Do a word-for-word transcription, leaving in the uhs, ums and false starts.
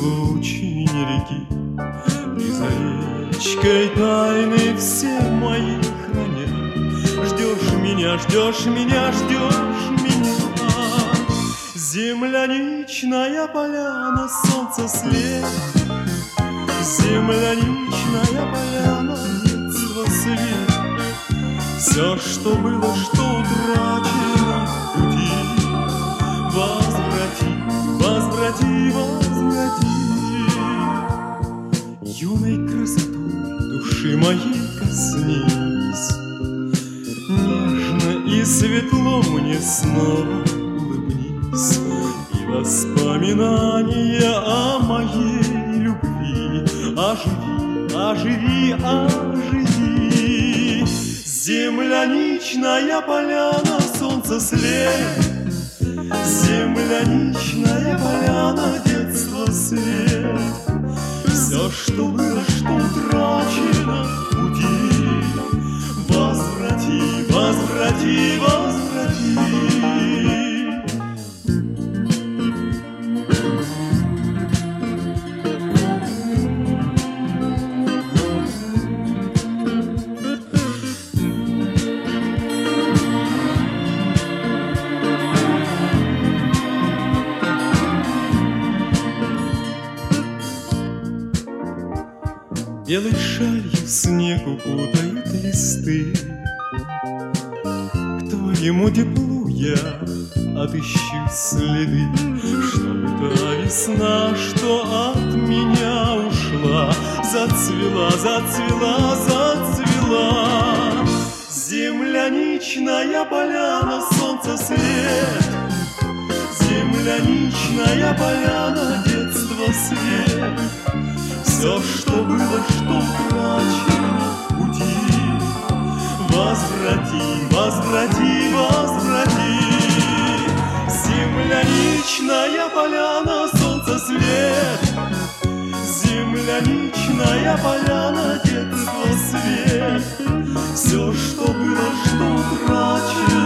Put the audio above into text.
излучине реки. И за речкой тайны все мои храня. Ждешь меня, ждешь меня, ждешь меня. Земляничная поляна, солнце след. Земляничная поляна, детство свет. Все, что было, что утрачено в пути, возврати, возврати, возврати. Юной красотой души моей коснись, нежно и светло мне снова улыбнись. И воспоминания о моей любви оживи, оживи, оживи. Земляничная поляна, солнце след. Земляничная поляна, детство свет. Все, что было, что утрачено в пути, возврати, возврати, возврати. Белой шалью снег укутает листы. К твоему теплу я отыщу следы, чтобы та весна, что от меня ушла, зацвела, зацвела, зацвела. Земляничная поляна, солнце свет. Земляничная поляна, детство свет. Все, что было, что утрачено в пути, возврати, возврати, возврати. Земляничная поляна, солнце свет. Земляничная поляна, детство свет. Все, что было, что утрачено